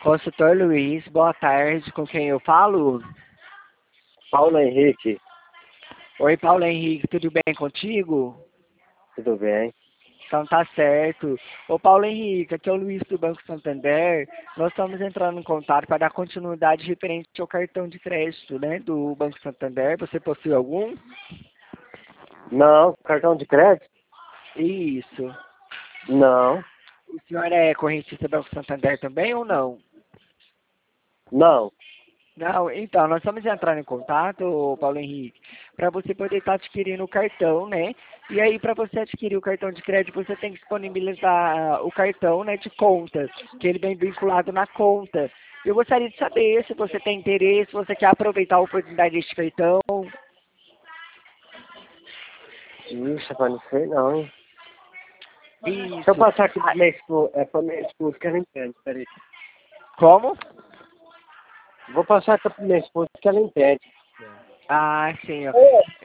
Consultor Luiz, boa tarde, com quem eu falo? Paulo Henrique, Oi, Paulo Henrique, tudo bem contigo? tudo bem? Então tá certo. Ô Paulo Henrique, aqui é o Luiz do Banco Santander. Nós estamos entrando em contato para dar continuidade referente ao cartão de crédito, né, do Banco Santander. Você possui algum? Não, cartão de crédito? Isso. Não, O senhor é correntista do Banco Santander também ou não? não. Não, então, nós estamos entrando em contato, ô Paulo Henrique, para você poder estar adquirindo o cartão, né? E aí, para você adquirir o cartão de crédito, você tem que disponibilizar o cartão, né, de conta, que ele vem vinculado na conta. Eu gostaria de saber se você tem interesse, se você quer aproveitar a oportunidade deste cartão. Ixi, rapaz, não sei não, hein? Deixa eu Isso. passar aqui pra minha esposa, pra minha esposa que ela entende, peraí. Como? Vou passar aqui pra minha esposa que ela entende. Ah, sim, ó.